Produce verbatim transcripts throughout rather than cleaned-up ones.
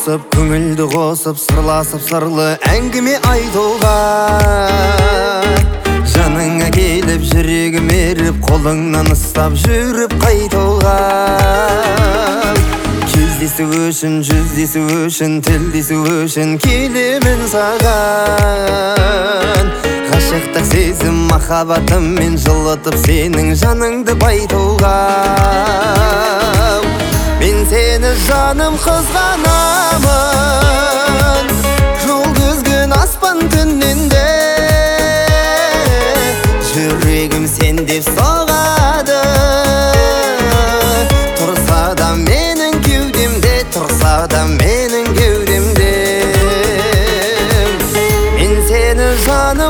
тосып, көңілді қосып, сырласып сырлы әңгіме айтуға. Жаныңа келіп, жүрегім еріп, қолыңнан ұстап жүріп қайтуға. Кездесу үшін, жүздесу үшін, тілдесу үшін келемін саған. Ғашықтық сезім махаббатыммен жылытып сенің жаныңды байтуға. Мен сені жаным қызғанамын, жұлдыз күн аспан түнінде. Жүрегім сен деп соғады, тұрса да менің кеудемде, тұрса да менің кеудемде. Мен сені жаным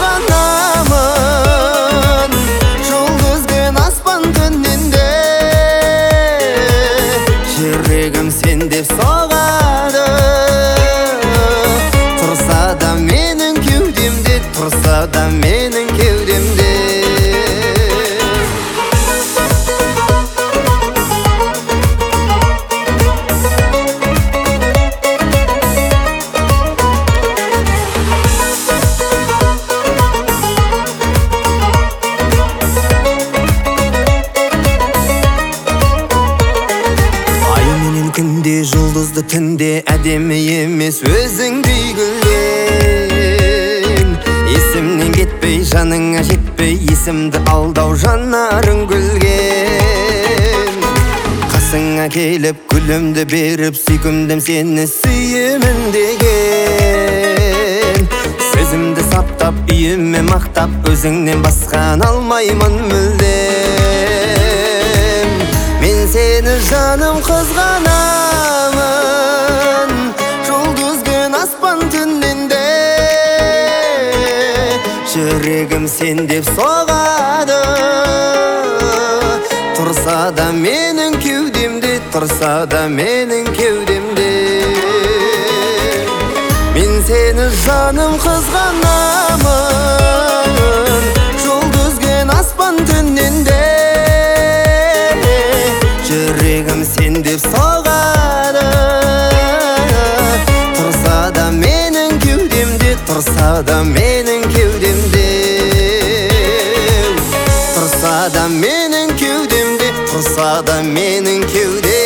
қызғанамын, жұлдыз күн аспан түнінде. Жүрегім сен деп соғады, тұрса да менің кеудемде, тұрса да менің кеудемде. Күнде, жұлдызды түнде әдемі емес өзіңдей гүлден. Есімнен кетпей, жаныңа жетпей, есімді алдау жанарың гүлген. Қасыңа келіп, гүлімді беріп, сүйкімдім сені сүйемін деген. Сөзімді саптап, үйіме мақтап, өзіңнен басқан алмаймын мүлдем. Мен сені жаным қызғанамын, жұлдыз күн аспан түнінде. Жүрегім сен деп соғады, тұрса да менің кеудемде, тұрса да менің кеудемде. Мен сені жаным қызғанамын, жұлдыз күн аспан түнінде. Жүрегім сен деп соғады, тұрса да менің кеудемде, тұрса да менің кеудемде. Тұрса да менің кеудемде, тұрса да менің кеудемде.